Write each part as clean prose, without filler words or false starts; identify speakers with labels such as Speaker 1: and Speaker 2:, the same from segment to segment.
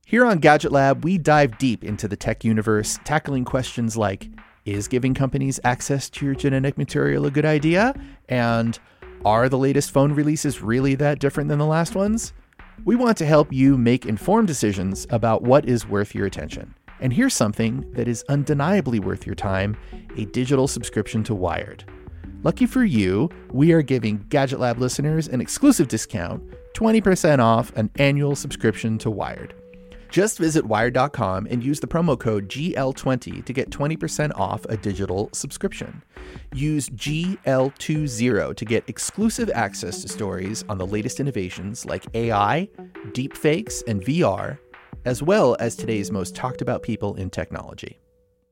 Speaker 1: Here on Gadget Lab, we dive deep into the tech universe, tackling questions like, is giving companies access to your genetic material a good idea? And are the latest phone releases really that different than the last ones? We want to help you make informed decisions about what is worth your attention. And here's something that is undeniably worth your time, a digital subscription to Wired. Lucky for you, we are giving Gadget Lab listeners an exclusive discount, 20% off an annual subscription to Wired. Just visit Wired.com and use the promo code GL20 to get 20% off a digital subscription. Use GL20 to get exclusive access to stories on the latest innovations like AI, deepfakes, and VR, as well as today's most talked about people in technology.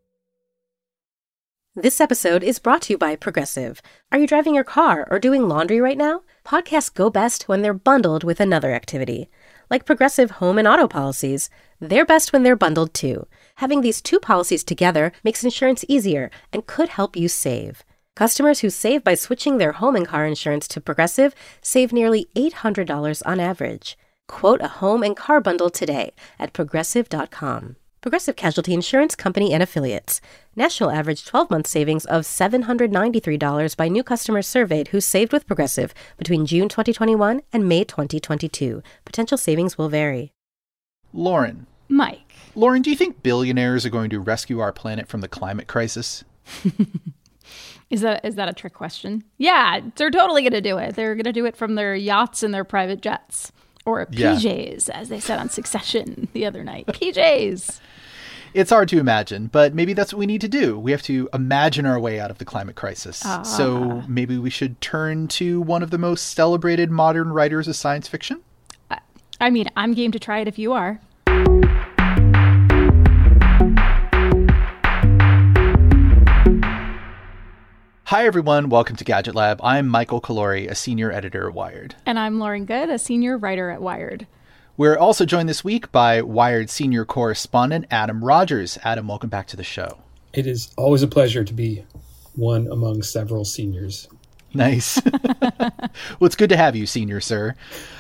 Speaker 2: This episode is brought to you by Progressive. Are you driving your car or doing laundry right now? Podcasts go best when they're bundled with another activity. Like Progressive home and auto policies, they're best when they're bundled too. Having these two policies together makes insurance easier and could help you save. Customers who save by switching their home and car insurance to Progressive save nearly $800 on average. Quote a home and car bundle today at Progressive.com. Progressive Casualty Insurance Company and Affiliates. National average 12-month savings of $793 by new customers surveyed who saved with Progressive between June 2021 and May 2022. Potential savings will vary.
Speaker 3: Lauren.
Speaker 4: Mike.
Speaker 3: Lauren, do you think billionaires are going to rescue our planet from the climate crisis?
Speaker 4: Is that a trick question? Yeah, they're totally going to do it. They're going to do it from their yachts and their private jets. Or PJs, as they said on Succession the other night. PJs.
Speaker 3: It's hard to imagine, but maybe that's what we need to do. We have to imagine our way out of the climate crisis. So maybe we should turn to one of the most celebrated modern writers of science fiction?
Speaker 4: I mean, I'm game to try it if you are.
Speaker 3: Hi, everyone. Welcome to Gadget Lab. I'm Michael Calore, a senior editor at Wired.
Speaker 4: And I'm Lauren Good, a senior writer at Wired.
Speaker 3: We're also joined this week by Wired senior correspondent Adam Rogers. Adam, welcome back to the show.
Speaker 5: It is always a pleasure to be one among several seniors.
Speaker 3: Nice. Well, it's good to have you, senior sir.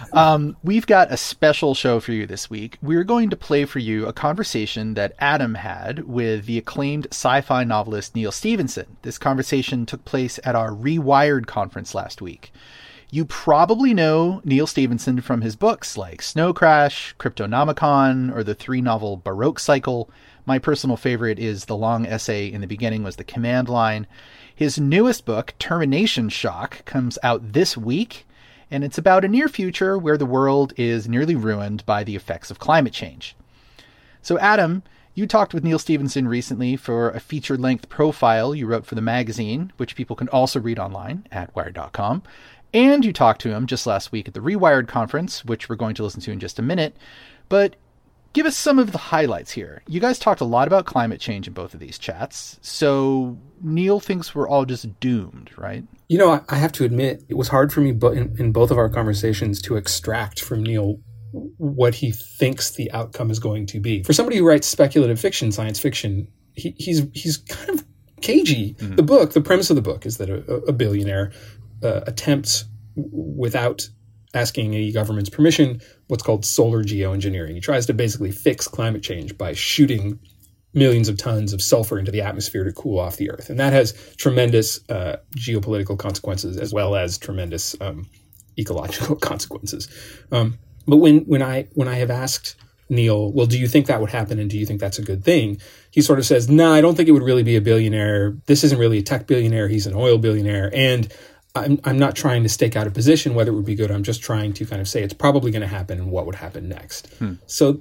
Speaker 3: We've got a special show for you this week. We're going to play for you a conversation that Adam had with the acclaimed sci-fi novelist Neal Stephenson. This conversation took place at our Rewired conference last week. You probably know Neal Stephenson from his books like Snow Crash, Cryptonomicon, or the 3-novel Baroque Cycle. My personal favorite is the long essay in the beginning was The Command Line. His newest book, Termination Shock, comes out this week, and it's about a near future where the world is nearly ruined by the effects of climate change. So, Adam, you talked with Neal Stephenson recently for a feature-length profile you wrote for the magazine, which people can also read online at Wired.com. And you talked to him just last week at the Rewired conference, which we're going to listen to in just a minute. But give us some of the highlights here. You guys talked a lot about climate change in both of these chats. So Neal thinks we're all just doomed, right?
Speaker 5: You know, I have to admit, it was hard for me in both of our conversations to extract from Neal what he thinks the outcome is going to be. For somebody who writes speculative fiction, science fiction, he's kind of cagey. Mm-hmm. The premise of the book is that a billionaire attempts, without asking any government's permission, what's called solar geoengineering. He tries to basically fix climate change by shooting millions of tons of sulfur into the atmosphere to cool off the Earth. And that has tremendous geopolitical consequences as well as tremendous ecological consequences. But when I have asked Neal, well, do you think that would happen and do you think that's a good thing? He sort of says, no, I don't think it would really be a billionaire. This isn't really a tech billionaire. He's an oil billionaire. And I'm not trying to stake out a position whether it would be good. I'm just trying to kind of say it's probably going to happen and what would happen next. So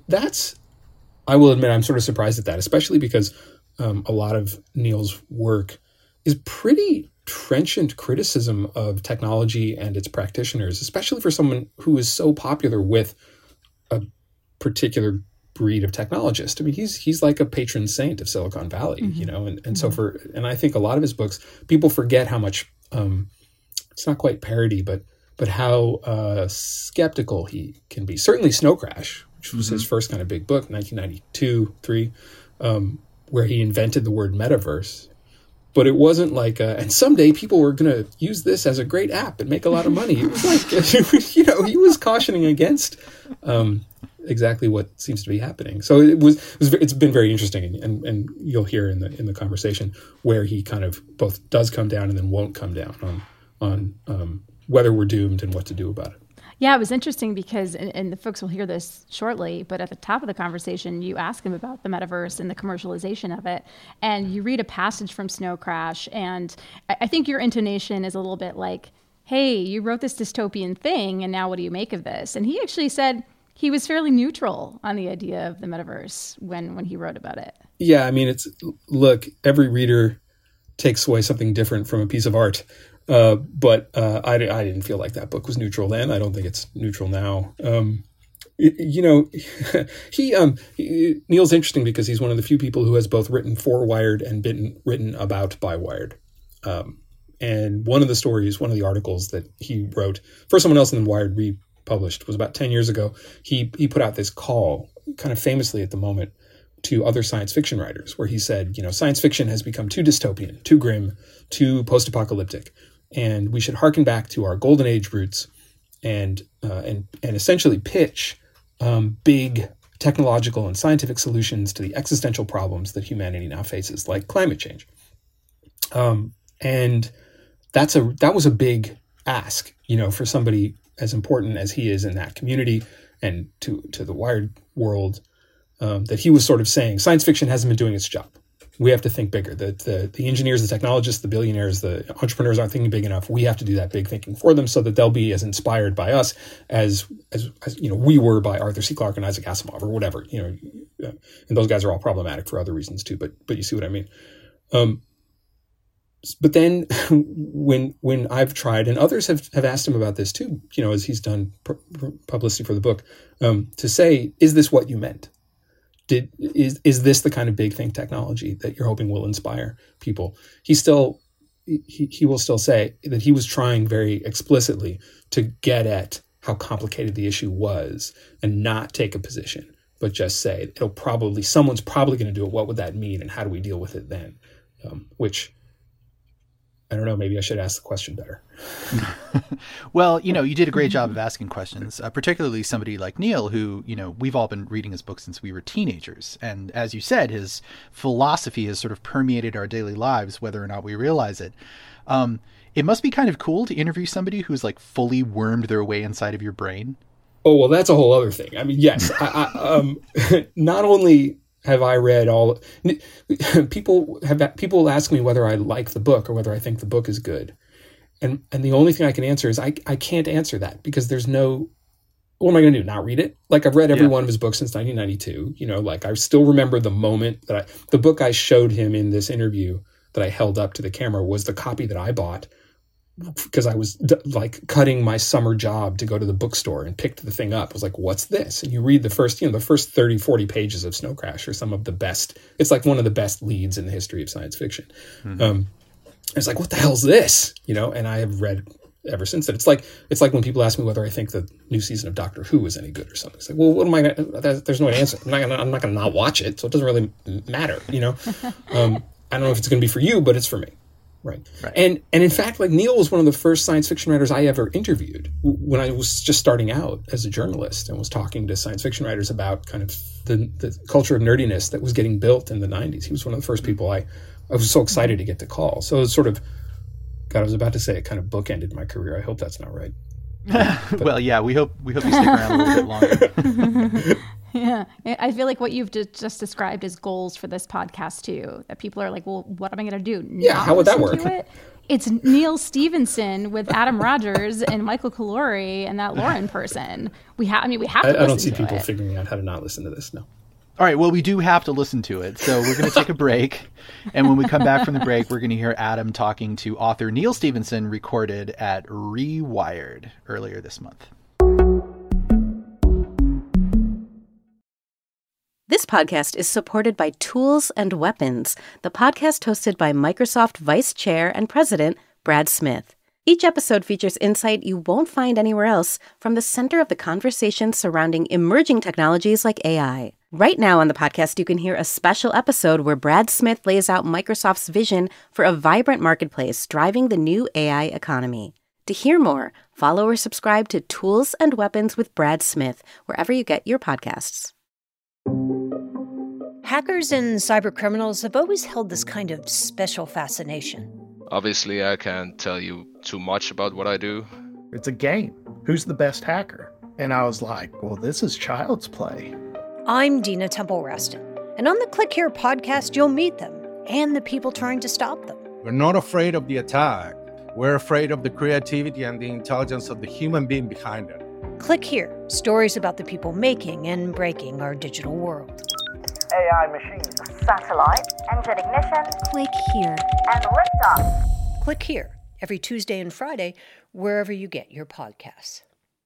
Speaker 5: I will admit, I'm sort of surprised at that, especially because a lot of Neal's work is pretty trenchant criticism of technology and its practitioners, especially for someone who is so popular with a particular breed of technologist. I mean, he's like a patron saint of Silicon Valley, you know, and so I think a lot of his books, people forget how much, it's not quite parody, but how skeptical he can be. Certainly Snow Crash, which was his first kind of big book, 1992-3, where he invented the word metaverse. But it wasn't like, and someday people were going to use this as a great app and make a lot of money. It was like, you know, he was cautioning against exactly what seems to be happening. So it's been very interesting, and you'll hear in the conversation where he kind of both does come down and then won't come down on whether we're doomed and what to do about it.
Speaker 4: Yeah, it was interesting because, and the folks will hear this shortly, but at the top of the conversation, you ask him about the metaverse and the commercialization of it, and you read a passage from Snow Crash, and I think your intonation is a little bit like, hey, you wrote this dystopian thing, and now what do you make of this? And he actually said he was fairly neutral on the idea of the metaverse when he wrote about it.
Speaker 5: Yeah, I mean, look, every reader takes away something different from a piece of art. But I didn't feel like that book was neutral then. I don't think it's neutral now. Neil's interesting because he's one of the few people who has both written for Wired and been written about by Wired. And one of the articles that he wrote for someone else and then Wired republished was about 10 years ago. He put out this call, kind of famously at the moment, to other science fiction writers, where he said, science fiction has become too dystopian, too grim, too post-apocalyptic. And we should harken back to our golden age roots and essentially pitch big technological and scientific solutions to the existential problems that humanity now faces, like climate change. And that was a big ask, for somebody as important as he is in that community and to the Wired world, that he was sort of saying science fiction hasn't been doing its job. We have to think bigger. The engineers, the technologists, the billionaires, the entrepreneurs aren't thinking big enough. We have to do that big thinking for them so that they'll be as inspired by us as we were by Arthur C. Clarke and Isaac Asimov or whatever. And those guys are all problematic for other reasons too. But you see what I mean. But then when I've tried, and others have asked him about this too, as he's done publicity for the book, to say, is this what you meant? Is this the kind of big think technology that you're hoping will inspire people? He will still say that he was trying very explicitly to get at how complicated the issue was and not take a position, but just say someone's probably going to do it. What would that mean, and how do we deal with it then? Which, I don't know, maybe I should ask the question better.
Speaker 3: Well, you did a great job of asking questions, particularly somebody like Neil, who, we've all been reading his book since we were teenagers. And as you said, his philosophy has sort of permeated our daily lives, whether or not we realize it. It must be kind of cool to interview somebody who's like fully wormed their way inside of your brain.
Speaker 5: Oh, well, that's a whole other thing. I mean, yes, not only have I read all people ask me whether I like the book or whether I think the book is good. And the only thing I can answer is I can't answer that because there's no, what am I going to do? Not read it? Like, I've read every one of his books since 1992, I still remember the moment that the book I showed him in this interview that I held up to the camera was the copy that I bought because I was cutting my summer job to go to the bookstore and picked the thing up. I was like, what's this? And you read the first 30, 40 pages of Snow Crash are some of the best. It's like one of the best leads in the history of science fiction. Mm-hmm. It's like, what the hell's this? And I have read ever since then. It's like when people ask me whether I think the new season of Doctor Who is any good or something. It's like, well, what am I going to, there's no answer. I'm not going to not watch it. So it doesn't really matter. I don't know if it's going to be for you, but it's for me. Right. And in fact, Neil was one of the first science fiction writers I ever interviewed when I was just starting out as a journalist and was talking to science fiction writers about kind of the culture of nerdiness that was getting built in the 90s. He was one of the first people I was so excited to get to call. So it was sort of, God, I was about to say it kind of bookended my career. I hope that's not right.
Speaker 3: Well, yeah, we hope you stick around a little bit longer.
Speaker 4: Yeah, I feel like what you've just described is goals for this podcast too. That people are like, well, what am I going to do?
Speaker 5: Yeah, how would that work?
Speaker 4: It's Neil Stephenson with Adam Rogers and Michael Calore and that Lauren person. We have to listen to it.
Speaker 5: I don't see people figuring out how to not listen to this. No.
Speaker 3: All right, well, we do have to listen to it. So we're going to take a break. And when we come back from the break, we're going to hear Adam talking to author Neil Stephenson, recorded at Rewired earlier this month.
Speaker 2: This podcast is supported by Tools and Weapons, the podcast hosted by Microsoft Vice Chair and President Brad Smith. Each episode features insight you won't find anywhere else from the center of the conversation surrounding emerging technologies like AI. Right now on the podcast, you can hear a special episode where Brad Smith lays out Microsoft's vision for a vibrant marketplace driving the new AI economy. To hear more, Follow or subscribe to Tools and Weapons with Brad Smith, wherever you get your podcasts.
Speaker 6: Hackers and cybercriminals have always held this kind of special fascination.
Speaker 7: Obviously, I can't tell you too much about what I do.
Speaker 8: It's a game. Who's the best hacker? And I was like, well, this is child's play.
Speaker 6: I'm Dina Temple-Raston, and on the Click Here podcast, you'll meet them and the people trying to stop them.
Speaker 9: We're not afraid of the attack. We're afraid of the creativity and the intelligence of the human being behind it.
Speaker 6: Click Here, stories about the people making and breaking our digital world.
Speaker 10: AI machines. Satellite. Engine ignition.
Speaker 11: Click Here.
Speaker 10: And liftoff.
Speaker 6: Click Here, every Tuesday and Friday, wherever you get your podcasts.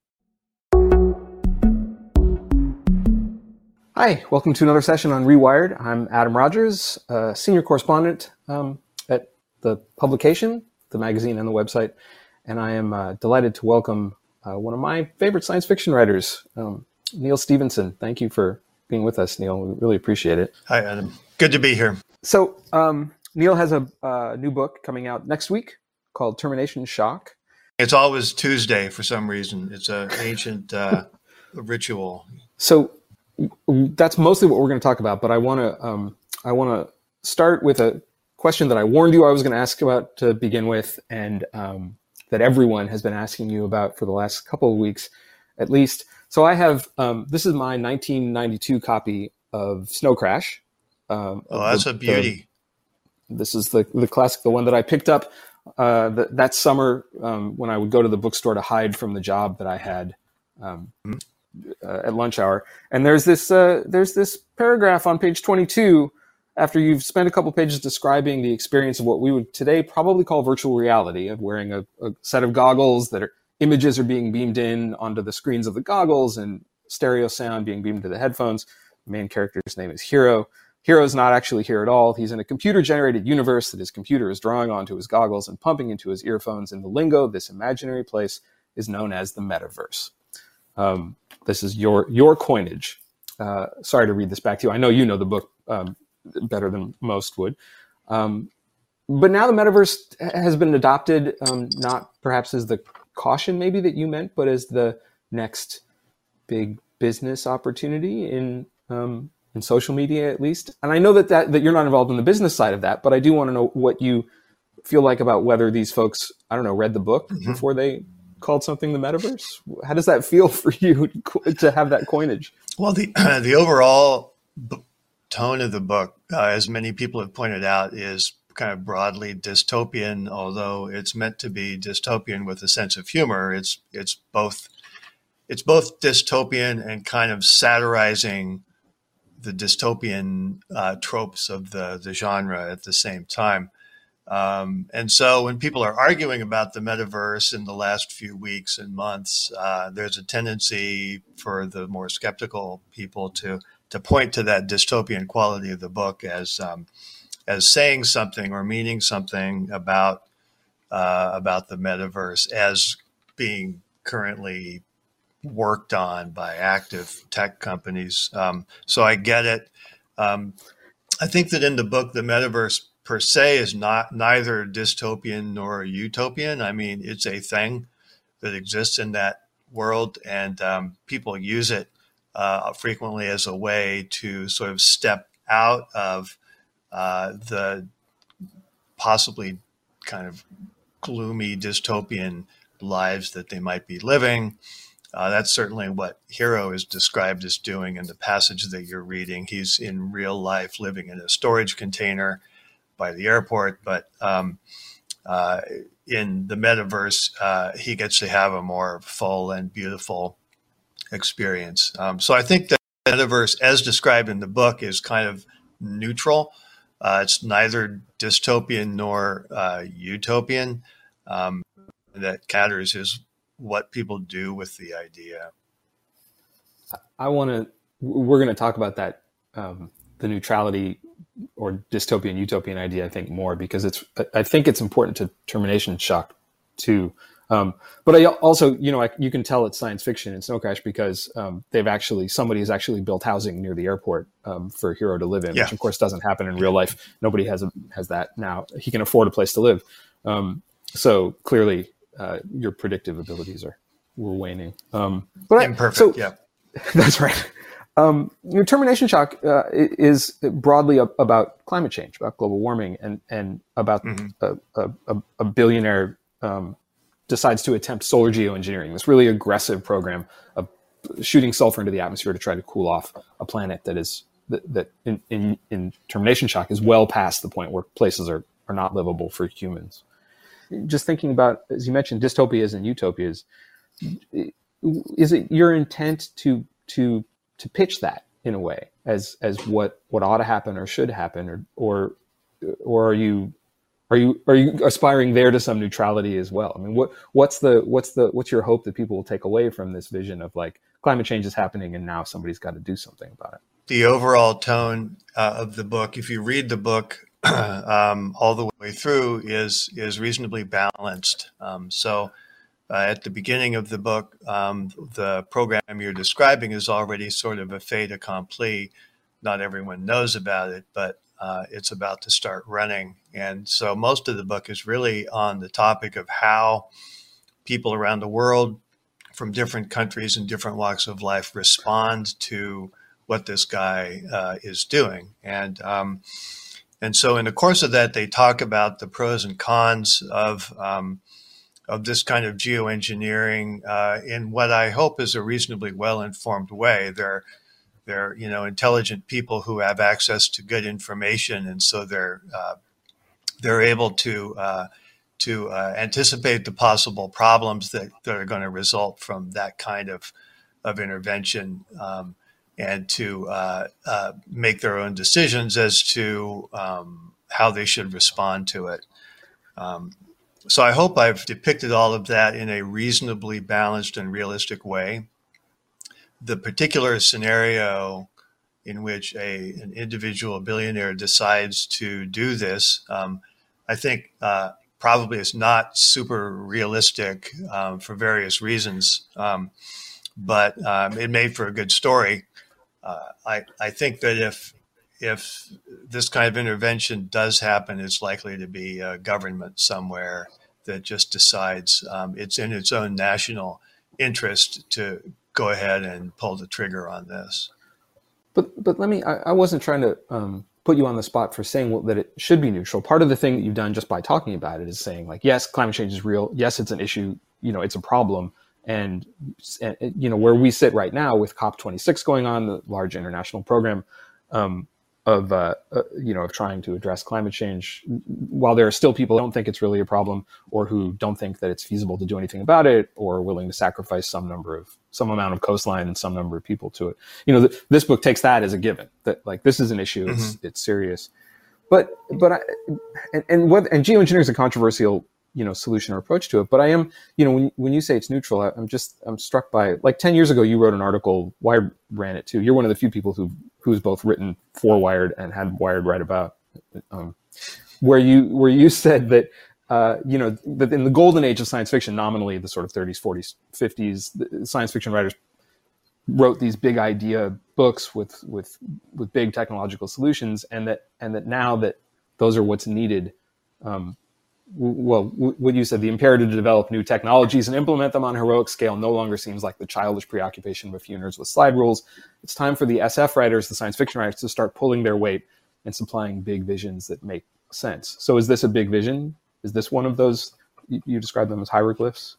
Speaker 5: Hi, welcome to another session on Rewired. I'm Adam Rogers, senior correspondent at the publication, the magazine, and the website, and I am delighted to welcome one of my favorite science fiction writers, Neal Stephenson. Thank you for being with us, Neal. We really appreciate it.
Speaker 12: Hi, Adam. Good to be here.
Speaker 5: So, Neal has a new book coming out next week called Termination Shock.
Speaker 12: It's always Tuesday for some reason. It's an ancient ritual.
Speaker 5: So that's mostly what we're going to talk about. But I want to start with a question that I warned you I was going to ask about to begin with, and that everyone has been asking you about for the last couple of weeks, at least. So I have this is my 1992 copy of Snow Crash.
Speaker 12: That's a beauty.
Speaker 5: This is the classic, the one that I picked up that summer when I would go to the bookstore to hide from the job that I had at lunch hour. And there's this paragraph on page 22 after you've spent a couple pages describing the experience of what we would today probably call virtual reality, of wearing a set of goggles that images are being beamed in onto the screens of the goggles and stereo sound being beamed to the headphones. The main character's name is Hiro. Hiro's not actually here at all. He's in a computer-generated universe that his computer is drawing onto his goggles and pumping into his earphones. In the lingo, this imaginary place is known as the metaverse. This is your coinage. Sorry to read this back to you. I know you know the book better than most would. But now the metaverse has been adopted, not perhaps as the caution maybe that you meant, but as the next big business opportunity in social media, at least. And I know that you're not involved in the business side of that, but I do want to know what you feel like about whether these folks, I don't know, read the book before they called something the metaverse. How does that feel for you to have that coinage?
Speaker 12: Well, the overall tone of the book, as many people have pointed out, is kind of broadly dystopian, although it's meant to be dystopian with a sense of humor. It's both dystopian and kind of satirizing the dystopian tropes of the genre at the same time. And so when people are arguing about the metaverse in the last few weeks and months, there's a tendency for the more skeptical people to point to that dystopian quality of the book as saying something or meaning something about the metaverse as being currently worked on by active tech companies. So I get it. I think that in the book, the metaverse per se is neither dystopian nor utopian. I mean, it's a thing that exists in that world, and people use it frequently as a way to sort of step out of the possibly kind of gloomy dystopian lives that they might be living. That's certainly what Hiro is described as doing in the passage that you're reading. He's in real life living in a storage container by the airport, but in the metaverse, he gets to have a more full and beautiful experience. So I think that the metaverse, as described in the book, is kind of neutral. It's neither dystopian nor utopian. That matters is what people do with the idea.
Speaker 5: We're going to talk about that, the neutrality or dystopian utopian idea, I think, more, because I think it's important to Termination Shock too. But I also, you can tell it's science fiction in Snow Crash because somebody has actually built housing near the airport for Hiro to live in, which of course doesn't happen in real life. Nobody has that now. He can afford a place to live. So clearly your predictive abilities were waning.
Speaker 12: Imperfect, yeah.
Speaker 5: That's right. Termination shock is broadly about climate change, about global warming, and about a billionaire decides to attempt solar geoengineering, this really aggressive program of shooting sulfur into the atmosphere to try to cool off a planet that in termination shock is well past the point where places are not livable for humans. Just thinking about, as you mentioned, dystopias and utopias, is it your intent to pitch that in a way as what ought to happen or should happen, or are you aspiring there to some neutrality as well? I mean, what's your hope that people will take away from this vision of like climate change is happening and now somebody's got to do something about it?
Speaker 12: The overall tone of the book, if you read the book all the way through, is reasonably balanced. At the beginning of the book, the program you're describing is already sort of a fait accompli. Not everyone knows about it, but it's about to start running. And so most of the book is really on the topic of how people around the world from different countries and different walks of life respond to what this guy is doing. And so in the course of that, they talk about the pros and cons of this kind of geoengineering in what I hope is a reasonably well-informed way. They're intelligent people who have access to good information, and so they're able to anticipate the possible problems that are going to result from that kind of intervention, and to make their own decisions as to how they should respond to it. So I hope I've depicted all of that in a reasonably balanced and realistic way. The particular scenario in which an individual billionaire decides to do this, I think probably is not super realistic for various reasons, but it made for a good story. I think that if this kind of intervention does happen, it's likely to be a government somewhere that just decides it's in its own national interest to go ahead and pull the trigger on this.
Speaker 5: But let me, I wasn't trying to put you on the spot for saying that it should be neutral. Part of the thing that you've done just by talking about it is saying like, yes, climate change is real. Yes, it's an issue. It's a problem. And where we sit right now with COP26 going on, the large international program of trying to address climate change, while there are still people who don't think it's really a problem, or who don't think that it's feasible to do anything about it, or are willing to sacrifice some amount of coastline and some number of people to it. This book takes that as a given, that like this is an issue, it's serious. But geoengineering is a controversial solution or approach to it. But I am, when you say it's neutral, I'm struck by, like 10 years ago, you wrote an article, Wired ran it too. You're one of the few people who's both written for Wired and had Wired write about, where you said that, that in the golden age of science fiction, nominally the sort of 30s, 40s, 50s, the science fiction writers wrote these big idea books with big technological solutions, and that now that those are what's needed, what you said, the imperative to develop new technologies and implement them on a heroic scale no longer seems like the childish preoccupation of a few nerds with slide rules. It's time for the SF writers, the science fiction writers, to start pulling their weight and supplying big visions that make sense. So is this a big vision? Is this one of those, you describe them as hieroglyphs?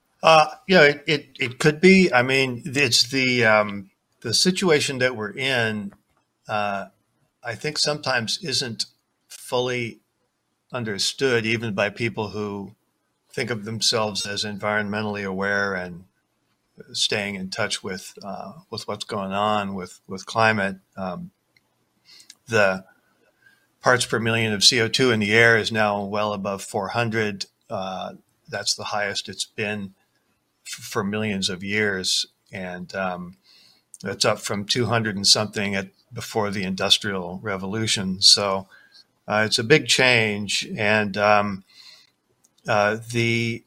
Speaker 12: It could be. I mean, it's the situation that we're in, I think sometimes isn't fully understood even by people who think of themselves as environmentally aware and staying in touch with what's going on with climate. The parts per million of CO2 in the air is now well above 400. That's the highest it's been for millions of years, and that's up from 200 and something before the Industrial Revolution. So it's a big change, and the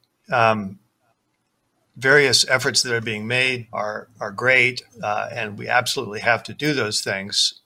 Speaker 12: various efforts that are being made are great, and we absolutely have to do those things.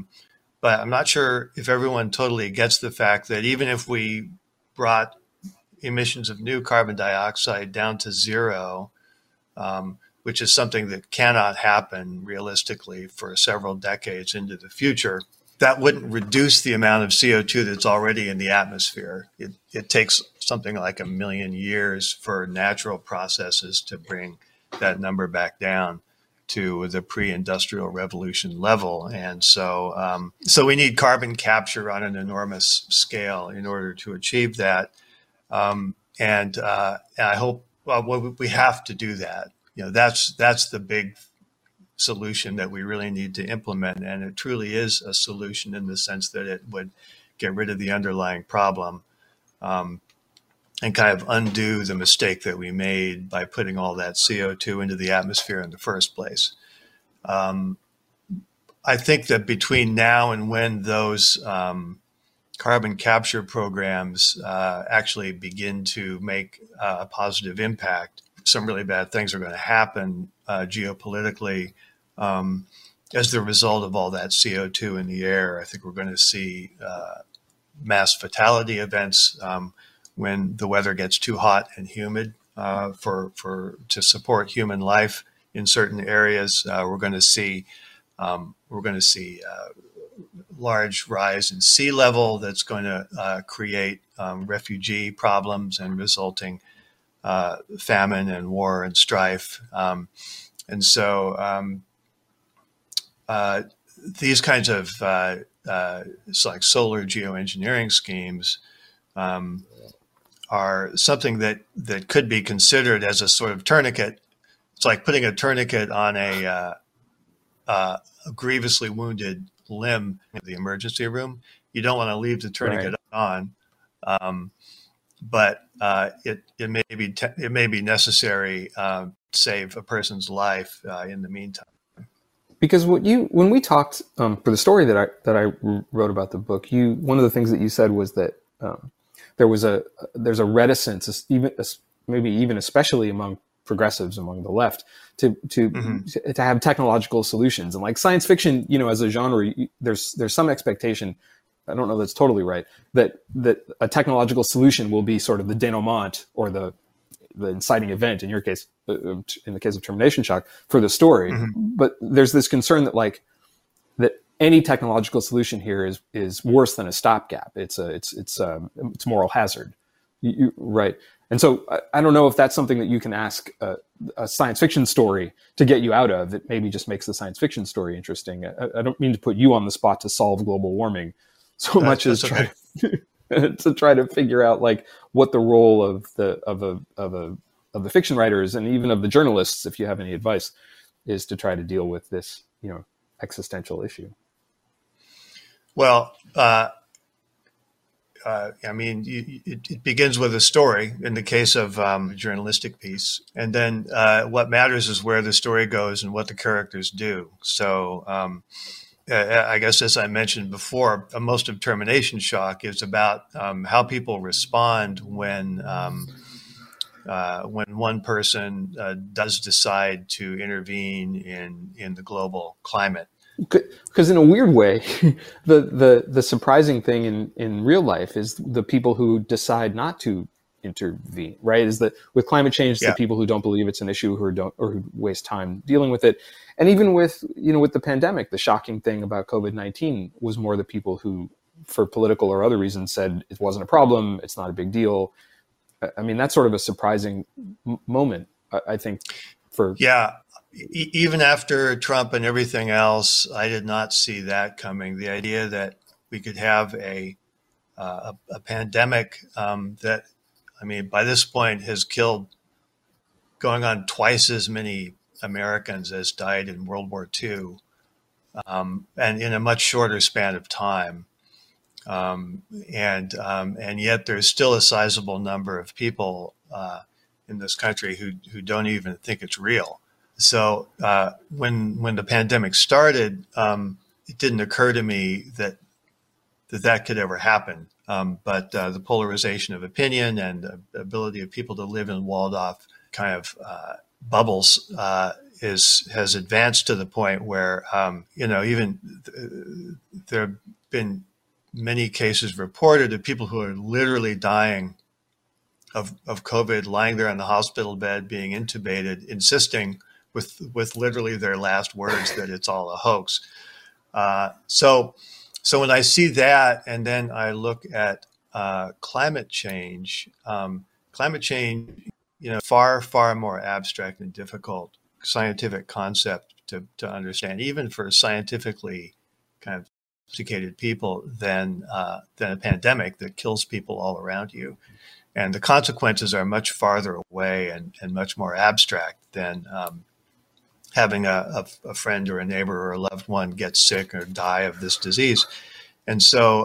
Speaker 12: But I'm not sure if everyone totally gets the fact that even if we brought emissions of new carbon dioxide down to zero, which is something that cannot happen realistically for several decades into the future, that wouldn't reduce the amount of CO2 that's already in the atmosphere. It takes something like 1 million years for natural processes to bring that number back down to the pre-industrial revolution level. And so we need carbon capture on an enormous scale in order to achieve that. And I hope we have to do that. That's the big solution that we really need to implement. And it truly is a solution in the sense that it would get rid of the underlying problem and kind of undo the mistake that we made by putting all that CO2 into the atmosphere in the first place. I think that between now and when those carbon capture programs actually begin to make a positive impact, some really bad things are going to happen geopolitically as the result of all that CO2 in the air. I think we're going to see mass fatality events when the weather gets too hot and humid to support human life in certain areas. We're going to see large rise in sea level that's going to create refugee problems and resulting famine and war and strife. And so these kinds of like solar geoengineering schemes are something that could be considered as a sort of tourniquet. It's like putting a tourniquet on a grievously wounded limb in the emergency room. You don't want to leave the tourniquet on, but it may be necessary to save a person's life in the meantime.
Speaker 5: Because when we talked for the story that I wrote about the book, one of the things that you said was that there's a reticence, maybe even especially among progressives, among the left, to have technological solutions. And like science fiction, as a genre, there's some expectation, I don't know that's totally right, that a technological solution will be sort of the denouement or the inciting event, in your case, in the case of Termination Shock, for the story. Mm-hmm. But there's this concern that any technological solution here is worse than a stopgap. It's moral hazard, right? And so I don't know if that's something that you can ask a science fiction story to get you out of. That maybe just makes the science fiction story interesting. I don't mean to put you on the spot to solve global warming so much as try to try to figure out what the role of the fiction writers and even of the journalists, if you have any advice, is to try to deal with this existential issue.
Speaker 12: Well, it begins with a story in the case of a journalistic piece. And then what matters is where the story goes and what the characters do. So I guess, as I mentioned before, most of Termination Shock is about how people respond when one person does decide to intervene in the global climate.
Speaker 5: Because in a weird way, the surprising thing in real life is the people who decide not to intervene, right? Is that with climate change, the people who don't believe it's an issue, who waste time dealing with it. And even with the pandemic, the shocking thing about COVID-19 was more the people who, for political or other reasons, said it wasn't a problem, it's not a big deal. I mean, that's sort of a surprising moment, I think, for...
Speaker 12: Yeah. Even after Trump and everything else, I did not see that coming. The idea that we could have a pandemic that, by this point has killed going on twice as many Americans as died in World War II, and in a much shorter span of time. And yet there's still a sizable number of people in this country who don't even think it's real. So when the pandemic started, it didn't occur to me that could ever happen. But the polarization of opinion and the ability of people to live in walled-off kind of bubbles has advanced to the point where even there have been many cases reported of people who are literally dying of COVID, lying there on the hospital bed, being intubated, insisting with literally their last words that it's all a hoax. So when I see that, and then I look at climate change, far more abstract and difficult scientific concept to understand, even for scientifically kind of sophisticated people, than a pandemic that kills people all around you. And the consequences are much farther away and much more abstract than having a friend or a neighbor or a loved one get sick or die of this disease. And so,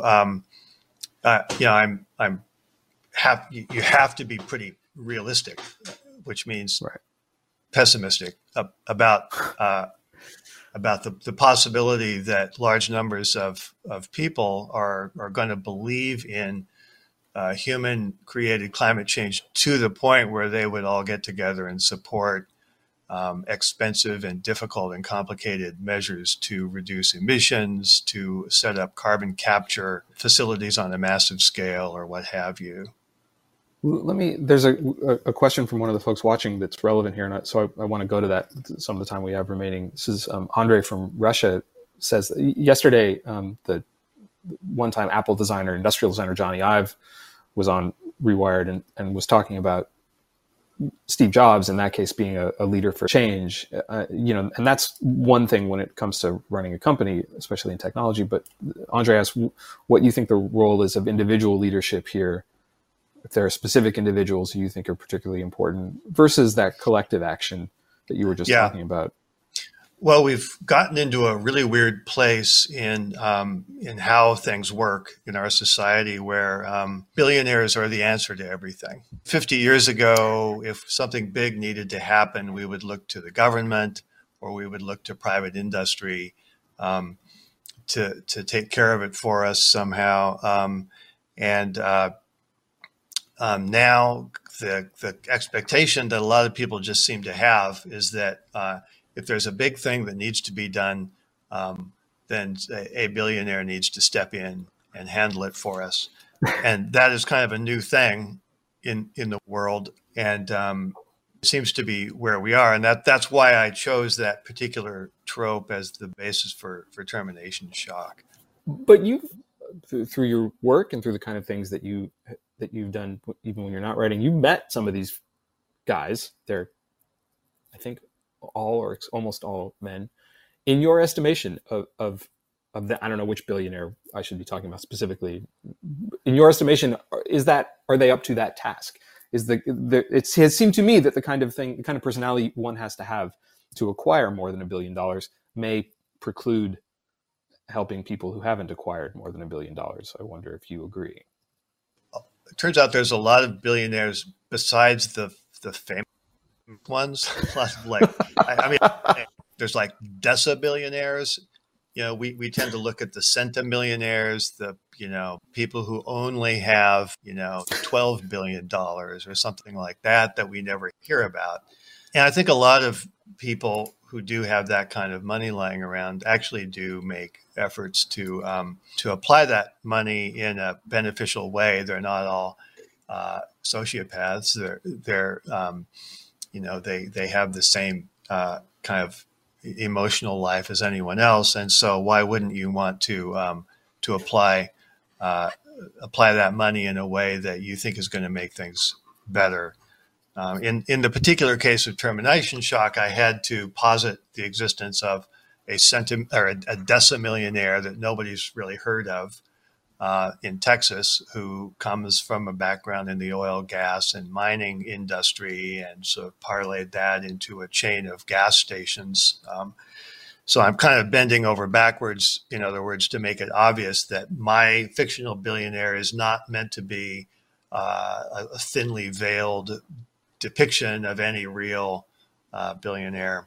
Speaker 12: you have to be pretty realistic, which means pessimistic about the possibility that large numbers of people are going to believe in human-created climate change to the point where they would all get together and support expensive and difficult and complicated measures to reduce emissions, to set up carbon capture facilities on a massive scale, or what have you.
Speaker 5: There's a question from one of the folks watching that's relevant here, and so I want to go to that some of the time we have remaining. This is Andre from Russia says, yesterday, the one-time Apple designer, industrial designer Johnny Ive was on Rewired and was talking about Steve Jobs, in that case, being a leader for change, and that's one thing when it comes to running a company, especially in technology. But Andre asks what you think the role is of individual leadership here, if there are specific individuals who you think are particularly important versus that collective action that you were just talking about.
Speaker 12: Well, we've gotten into a really weird place in how things work in our society, where billionaires are the answer to everything. 50 years ago, if something big needed to happen, we would look to the government or we would look to private industry to take care of it for us somehow. Now the expectation that a lot of people just seem to have is that if there's a big thing that needs to be done, then a billionaire needs to step in and handle it for us. And that is kind of a new thing in the world. And it seems to be where we are. And that's why I chose that particular trope as the basis for termination shock.
Speaker 5: But you, through your work and through the kind of things that you've done, even when you're not writing, you met some of these guys. They're, I think, all or almost all men. In your estimation of the, I don't know which billionaire I should be talking about specifically. In your estimation, are they up to that task? It has seemed to me that the kind of personality one has to have to acquire more than $1 billion may preclude helping people who haven't acquired more than $1 billion. I wonder if you agree.
Speaker 12: It turns out there's a lot of billionaires besides the famous ones. A lot of there's like decibillionaires. We tend to look at the centimillionaires, the people who only have $12 billion or something like that we never hear about. And I think a lot of people who do have that kind of money lying around actually do make efforts to apply that money in a beneficial way. They're not all sociopaths. They have the same kind of emotional life as anyone else, and so why wouldn't you want to apply that money in a way that you think is going to make things better? In the particular case of termination shock, I had to posit the existence of a decimillionaire that nobody's really heard of in Texas, who comes from a background in the oil, gas, and mining industry, and sort of parlayed that into a chain of gas stations. So I'm kind of bending over backwards, in other words, to make it obvious that my fictional billionaire is not meant to be a thinly veiled depiction of any real billionaire.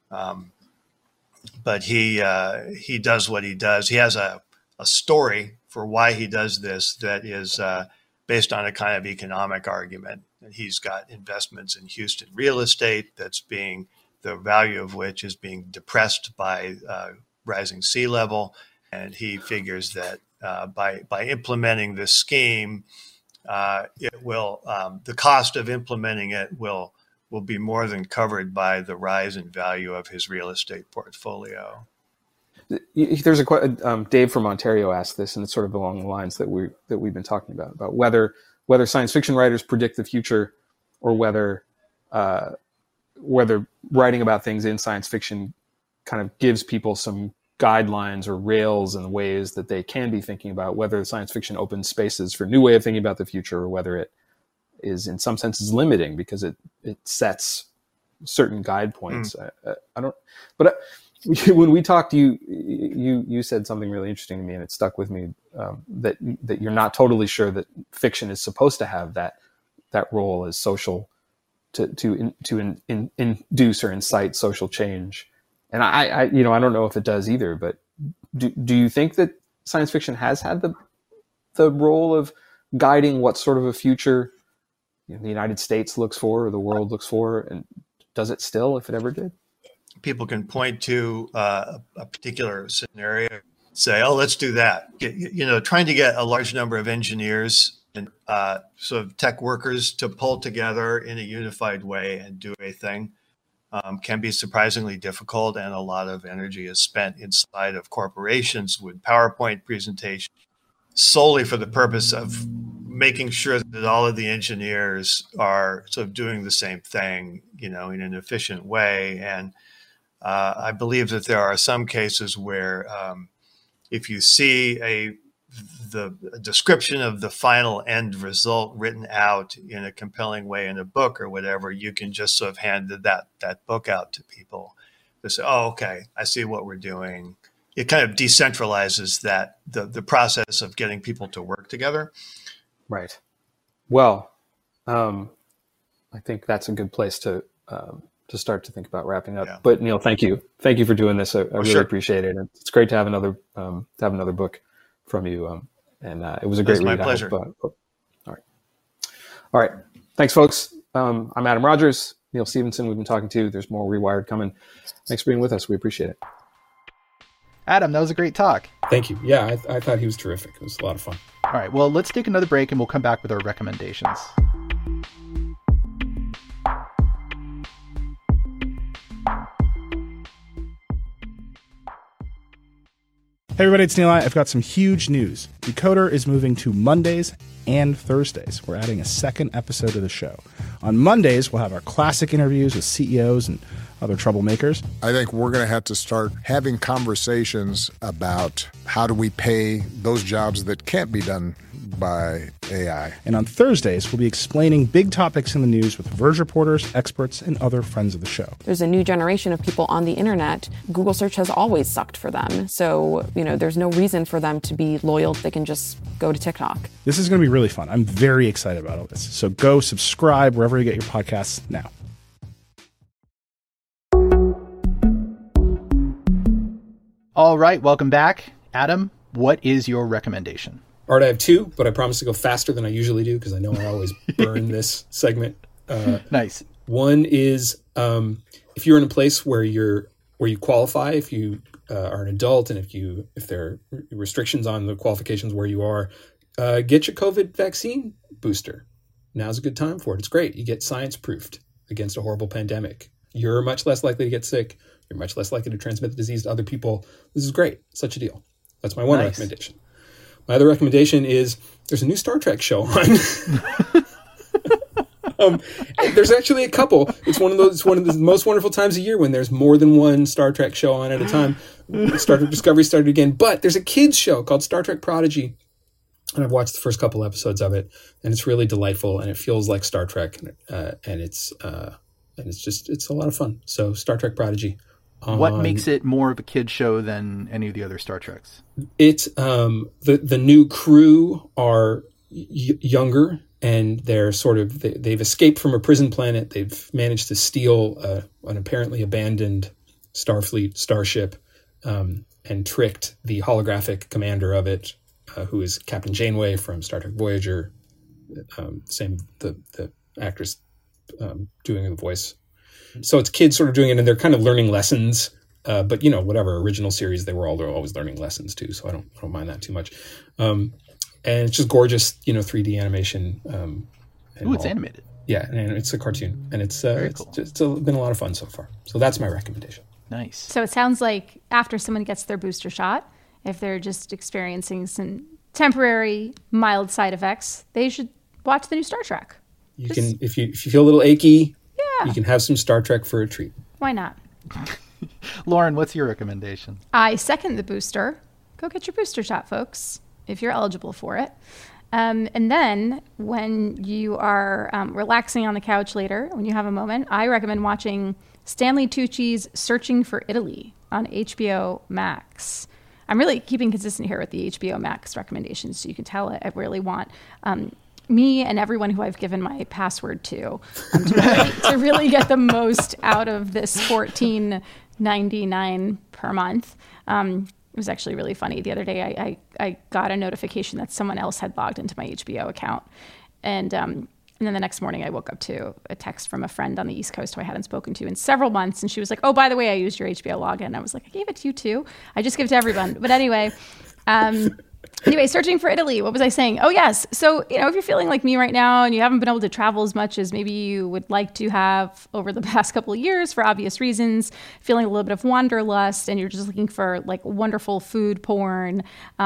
Speaker 12: But he does what he does. He has a story for why he does this that is based on a kind of economic argument. And he's got investments in Houston real estate the value of which is being depressed by rising sea level. And he figures that by implementing this scheme, it will the cost of implementing it will be more than covered by the rise in value of his real estate portfolio.
Speaker 5: There's Dave from Ontario asked this, and it's sort of along the lines that we've been talking about whether science fiction writers predict the future, or whether writing about things in science fiction kind of gives people some guidelines or rails and ways that they can be thinking about, whether science fiction opens spaces for a new way of thinking about the future, or whether it is in some senses limiting because it sets certain guide points. When we talked, you said something really interesting to me, and it stuck with me, that you're not totally sure that fiction is supposed to have that role as social, to induce or incite social change. And I don't know if it does either, but do you think that science fiction has had the role of guiding what sort of a future the United States looks for, or the world looks for, and does it still, if it ever did?
Speaker 12: People can point to a particular scenario, say, "Oh, let's do that." Trying to get a large number of engineers and sort of tech workers to pull together in a unified way and do a thing can be surprisingly difficult, and a lot of energy is spent inside of corporations with PowerPoint presentations solely for the purpose of making sure that all of the engineers are sort of doing the same thing, in an efficient way. And I believe that there are some cases where if you see the description of the final end result written out in a compelling way in a book or whatever, you can just sort of hand that book out to people to say, "Oh, okay, I see what we're doing." It kind of decentralizes the process of getting people to work together.
Speaker 5: Right. Well, I think that's a good place to start to think about wrapping up. Yeah. But Neil, thank you for doing this. I really appreciate it. And it's great to have another book from you. And it was a great read.
Speaker 12: My pleasure.
Speaker 5: All right. Thanks, folks. I'm Adam Rogers. Neil Stephenson, we've been talking to. There's more Rewired coming. Thanks for being with us. We appreciate it.
Speaker 1: Adam, that was a great talk.
Speaker 5: Thank you. Yeah, I thought he was terrific. It was a lot of fun.
Speaker 1: All right. Well, let's take another break and we'll come back with our recommendations.
Speaker 11: Hey everybody, it's Neil. I've got some huge news. Decoder is moving to Mondays and Thursdays. We're adding a second episode of the show. On Mondays, we'll have our classic interviews with CEOs and other troublemakers.
Speaker 13: I think we're going to have to start having conversations about how do we pay those jobs that can't be done by AI.
Speaker 11: And on Thursdays, we'll be explaining big topics in the news with Verge reporters, experts, and other friends of the show.
Speaker 14: There's a new generation of people on the internet. Google search has always sucked for them. So, there's no reason for them to be loyal. They can just go to TikTok.
Speaker 11: This is going to be really fun. I'm very excited about all this. So go subscribe wherever you get your podcasts now.
Speaker 1: All right, welcome back. Adam, what is your recommendation?
Speaker 5: Art, I have two, but I promise to go faster than I usually do because I know I always burn this segment.
Speaker 1: Nice.
Speaker 5: One is if you're in a place where you qualify, if you are an adult, and if there are restrictions on the qualifications where you are, get your COVID vaccine booster. Now's a good time for it. It's great. You get science proofed against a horrible pandemic. You're much less likely to get sick. You're much less likely to transmit the disease to other people. This is great. Such a deal. That's my one recommendation. My other recommendation is there's a new Star Trek show on. There's actually a couple. It's one of the most wonderful times of year when there's more than one Star Trek show on at a time. Star Trek Discovery started again, but there's a kids show called Star Trek Prodigy, and I've watched the first couple episodes of it, and it's really delightful, and it feels like Star Trek, and it's a lot of fun. So Star Trek Prodigy.
Speaker 1: What makes it more of a kid show than any of the other Star Treks?
Speaker 5: It's the new crew are younger, and they're they've escaped from a prison planet. They've managed to steal an apparently abandoned Starfleet starship and tricked the holographic commander of it, who is Captain Janeway from Star Trek Voyager. The actress doing the voice. So it's kids sort of doing it, and they're kind of learning lessons. But whatever original series, they were always learning lessons too. So I don't mind that too much. And it's just gorgeous, 3D animation.
Speaker 3: Ooh, it's animated.
Speaker 5: Yeah, and it's a cartoon, and it's
Speaker 3: cool.
Speaker 5: it's been a lot of fun so far. So that's my recommendation.
Speaker 3: Nice.
Speaker 4: So it sounds like after someone gets their booster shot, if they're just experiencing some temporary mild side effects, they should watch the new Star Trek.
Speaker 5: You can, if you feel a little achy,
Speaker 4: Yeah.
Speaker 5: you can have some Star Trek for a treat.
Speaker 4: Why not?
Speaker 3: Lauren, what's your recommendation?
Speaker 4: I second the booster. Go get your booster shot, folks, if you're eligible for it. And then when you are relaxing on the couch later, when you have a moment, I recommend watching Stanley Tucci's Searching for Italy on HBO Max. I'm really keeping consistent here with the HBO Max recommendations, so you can tell I really want me and everyone who I've given my password to really get the most out of this $14.99 per month. It was actually really funny. The other day, I got a notification that someone else had logged into my HBO account. And then the next morning, I woke up to a text from a friend on the East Coast who I hadn't spoken to in several months. And she was like, oh, by the way, I used your HBO login. I was like, I gave it to you too. I just give it to everyone. But anyway, Searching for Italy. What was I saying? Oh, yes. So, if you're feeling like me right now and you haven't been able to travel as much as maybe you would like to have over the past couple of years for obvious reasons, feeling a little bit of wanderlust, and you're just looking for like wonderful food porn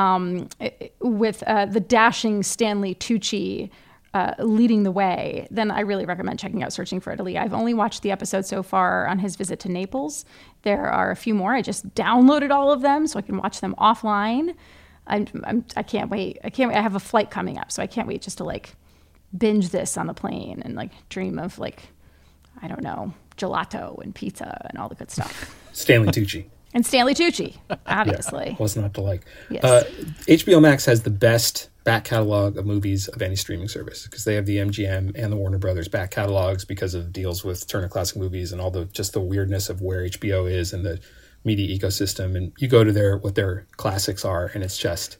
Speaker 4: with the dashing Stanley Tucci leading the way, then I really recommend checking out Searching for Italy. I've only watched the episode so far on his visit to Naples. There are a few more. I just downloaded all of them so I can watch them offline. I can't wait. I have a flight coming up, so I can't wait just to like binge this on the plane and like dream of like, I don't know, gelato and pizza and all the good stuff.
Speaker 5: Stanley Tucci.
Speaker 4: And Stanley Tucci, obviously.
Speaker 5: Yeah, what's not to like?
Speaker 4: Yes.
Speaker 5: HBO Max has the best back catalog of movies of any streaming service because they have the MGM and the Warner Brothers back catalogs because of deals with Turner Classic Movies and all the weirdness of where HBO is and the media ecosystem. And you go to what their classics are, and it's just,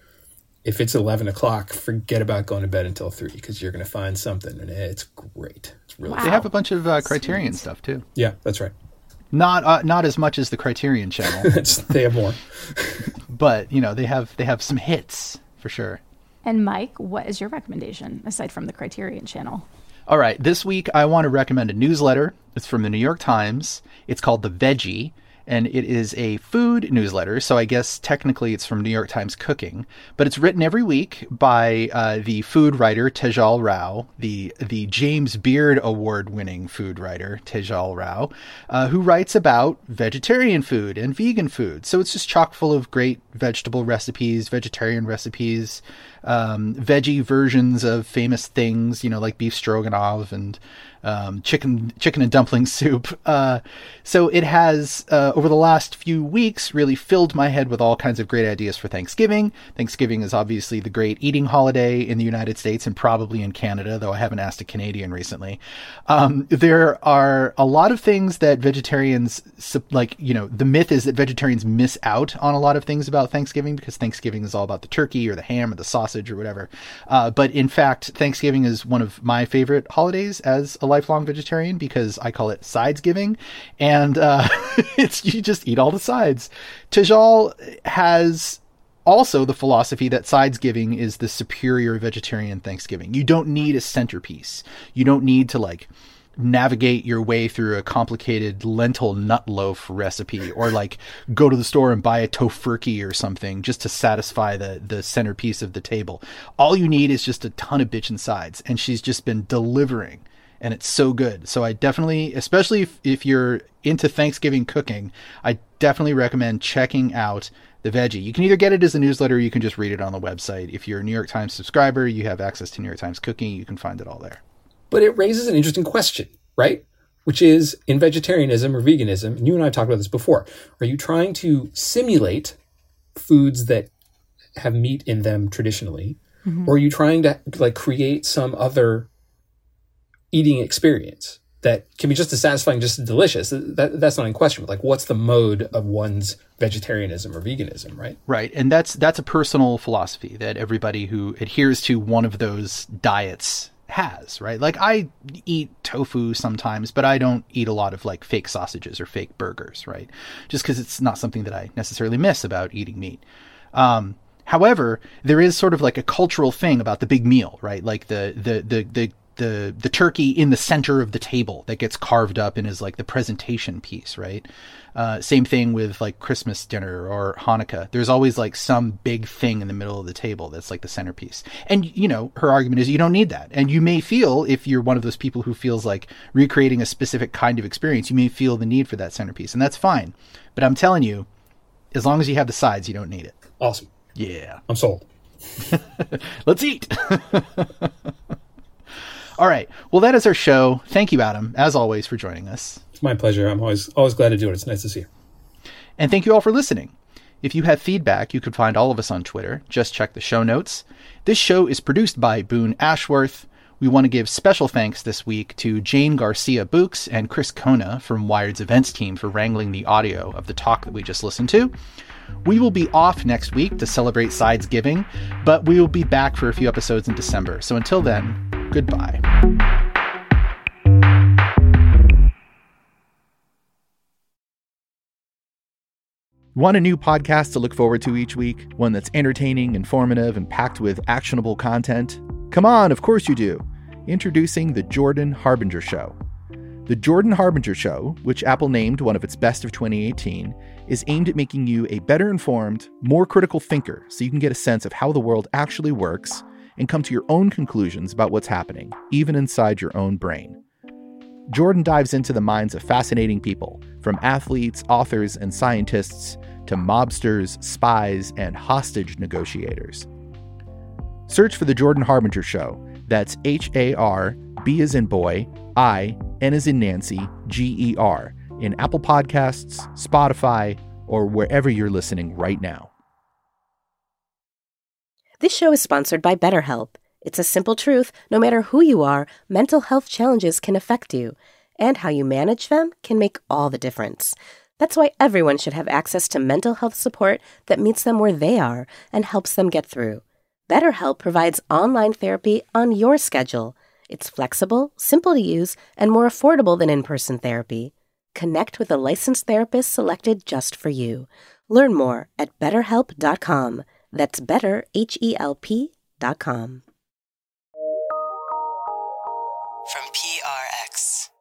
Speaker 5: if it's 11 o'clock, forget about going to bed until 3 because you're going to find something, and it's great. It's really
Speaker 3: They have a bunch of Criterion stuff too.
Speaker 5: Yeah, that's right.
Speaker 3: Not as much as the Criterion Channel.
Speaker 5: They have more,
Speaker 3: but they have some hits for sure.
Speaker 4: And Mike, what is your recommendation aside from the Criterion Channel?
Speaker 3: All right, this week I want to recommend a newsletter. It's from the New York Times. It's called The Veggie, and it is a food newsletter. So I guess technically it's from New York Times Cooking, but it's written every week by the food writer Tejal Rao, the James Beard Award-winning food writer Tejal Rao, who writes about vegetarian food and vegan food. So it's just chock full of great vegetable recipes, vegetarian recipes, veggie versions of famous things, like beef stroganoff and chicken and dumpling soup. So it has, over the last few weeks, really filled my head with all kinds of great ideas for Thanksgiving. Thanksgiving is obviously the great eating holiday in the United States and probably in Canada, though I haven't asked a Canadian recently. There are a lot of things that vegetarians, the myth is that vegetarians miss out on a lot of things about Thanksgiving because Thanksgiving is all about the turkey or the ham or the sausage or whatever. But in fact, Thanksgiving is one of my favorite holidays as a lifelong vegetarian because I call it sidesgiving, and you just eat all the sides. Tejal has also the philosophy that sidesgiving is the superior vegetarian Thanksgiving. You don't need a centerpiece. You don't need to navigate your way through a complicated lentil nut loaf recipe or go to the store and buy a tofurkey or something just to satisfy the centerpiece of the table. All you need is just a ton of bitchin' sides, and she's just been delivering, and it's so good. So I definitely, especially if you're into Thanksgiving cooking, I definitely recommend checking out The Veggie. You can either get it as a newsletter or you can just read it on the website. If you're a New York Times subscriber, you have access to New York Times Cooking. You can find it all there.
Speaker 5: But it raises an interesting question, right? Which is, in vegetarianism or veganism, and you and I have talked about this before, are you trying to simulate foods that have meat in them traditionally, or are you trying to create some other eating experience that can be just as satisfying, just as delicious? That's not in question. But what's the mode of one's vegetarianism or veganism, right?
Speaker 3: Right, and that's a personal philosophy that everybody who adheres to one of those diets has, right? I eat tofu sometimes, but I don't eat a lot of fake sausages or fake burgers, right? Just because it's not something that I necessarily miss about eating meat. However, there is sort of like a cultural thing about the big meal, right? Like the turkey in the center of the table that gets carved up and is like the presentation piece, right? Same thing with like Christmas dinner or Hanukkah. There's always like some big thing in the middle of the table that's like the centerpiece. And, you know, her argument is you don't need that. And you may feel, if you're one of those people who feels like recreating a specific kind of experience, you may feel the need for that centerpiece. And that's fine. But I'm telling you, as long as you have the sides, you don't need it.
Speaker 5: Awesome.
Speaker 3: Yeah.
Speaker 5: I'm sold.
Speaker 3: Let's eat. All right. Well, that is our show. Thank you, Adam, as always, for joining us.
Speaker 5: It's my pleasure. I'm always glad to do it. It's nice to see you.
Speaker 3: And thank you all for listening. If you have feedback, you can find all of us on Twitter. Just check the show notes. This show is produced by Boone Ashworth. We want to give special thanks this week to Jane Garcia Books and Chris Kona from Wired's events team for wrangling the audio of the talk that we just listened to. We will be off next week to celebrate Sidesgiving, but we will be back for a few episodes in December. So until then, goodbye. Want a new podcast to look forward to each week? One that's entertaining, informative, and packed with actionable content? Come on, of course you do. Introducing The Jordan Harbinger Show. The Jordan Harbinger Show, which Apple named one of its best of 2018, is aimed at making you a better informed, more critical thinker so you can get a sense of how the world actually works and come to your own conclusions about what's happening, even inside your own brain. Jordan dives into the minds of fascinating people, from athletes, authors, and scientists to mobsters, spies, and hostage negotiators. Search for The Jordan Harbinger Show. That's HAR, B as in boy, I, N as in Nancy, GER, in Apple Podcasts, Spotify, or wherever you're listening right now.
Speaker 2: This show is sponsored by BetterHelp. It's a simple truth. No matter who you are, mental health challenges can affect you, and how you manage them can make all the difference. That's why everyone should have access to mental health support that meets them where they are and helps them get through. BetterHelp provides online therapy on your schedule. It's flexible, simple to use, and more affordable than in-person therapy. Connect with a licensed therapist selected just for you. Learn more at BetterHelp.com. That's BetterHelp.com.
Speaker 15: From PRX.